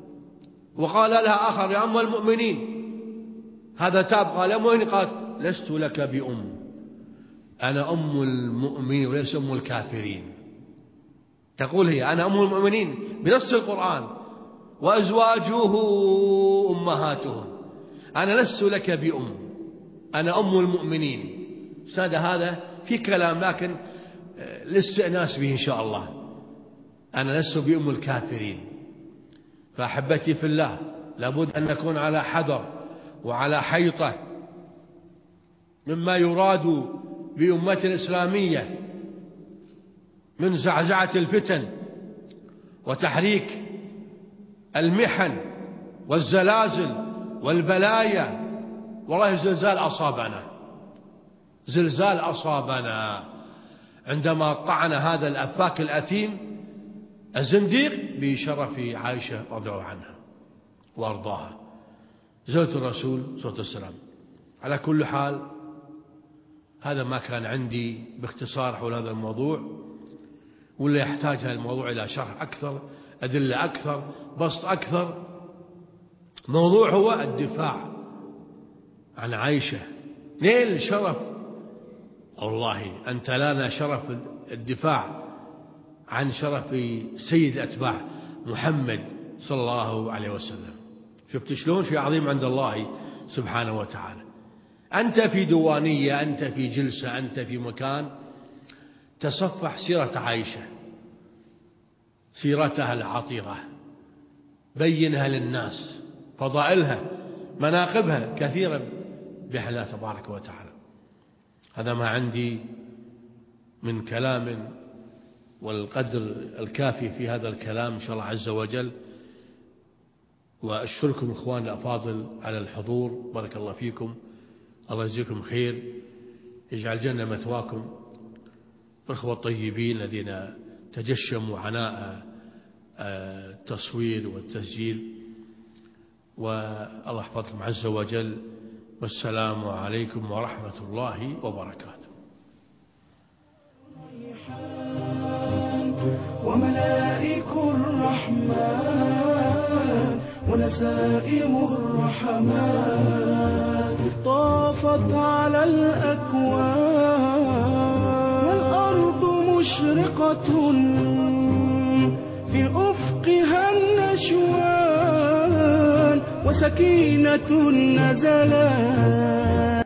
وقال لها آخر يا أم المؤمنين، هذا تاب قال يا أم المؤمنين، قالت لست لك بأم، أنا أم المؤمنين وليس أم الكافرين. تقول هي أنا أم المؤمنين بنص القرآن، وأزواجه أمهاتهم، أنا لست لك بأم، أنا أم المؤمنين. سادة هذا في كلام لكن للاستئناس به إن شاء الله. أنا لست بأم الكافرين. فأحبتي في الله، لابد أن نكون على حذر وعلى حيطة مما يراد بأمة الإسلامية من زعزعة الفتن وتحريك المحن والزلازل والبلايا. والله زلزال أصابنا، زلزال أصابنا عندما طعن هذا الأفاك الأثيم الزنديق بشرف عائشة رضي الله عنها وأرضاها زوجة الرسول صلى الله عليه وسلم. على كل حال هذا ما كان عندي باختصار حول هذا الموضوع، ولا يحتاج هذا الموضوع إلى شرح أكثر، أدلة أكثر، بسط أكثر. موضوع هو الدفاع عن عائشة. نيل شرف، والله أنت لنا شرف الدفاع عن شرف سيد أتباع محمد صلى الله عليه وسلم. شفت شلون شيء عظيم عند الله سبحانه وتعالى. أنت في ديوانية، أنت في جلسة، أنت في مكان تصفح سيرة عائشة، سيرتها العطرة، بينها للناس، فضائلها، مناقبها كثيرة بحول الله تبارك وتعالى. هذا ما عندي من كلام، والقدر الكافي في هذا الكلام إن شاء الله عز وجل. وأشكركم إخوان الأفاضل على الحضور، بارك الله فيكم، الله يجزيكم خير، يجعل الجنة مثواكم. الأخوة الطيبين الذين تجشموا عناء التصوير والتسجيل، والله يحفظكم عز وجل. والسلام عليكم ورحمة الله وبركاته.
وملائك الرحمن ونسائم الرحمن طافت على الأكوان، والأرض مشرقة في أفقها النشوان، وسكينة نزلت